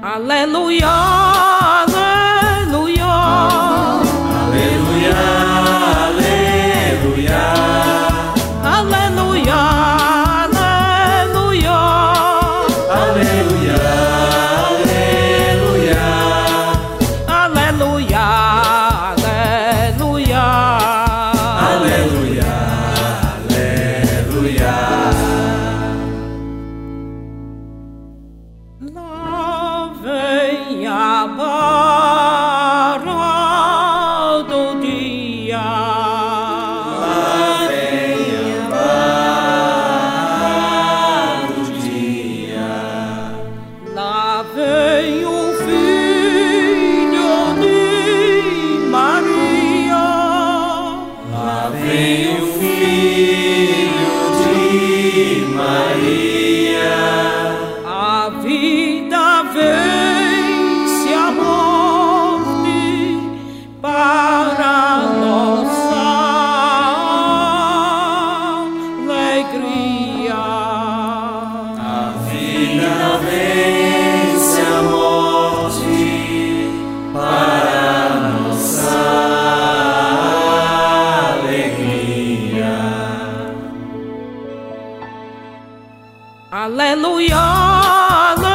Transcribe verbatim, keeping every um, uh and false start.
Aleluia, aleluia, aleluia, aleluia, aleluia, aleluia, aleluia, aleluia, aleluia, aleluia, aleluia. Lá vem a barra do dia. Lá vem a barra do dia. Lá vem o filho de Maria. Lá vem o filho de Maria. A vida vence a morte para nossa alegria. A vida vence a morte para nossa alegria. Aleluia, aleluia.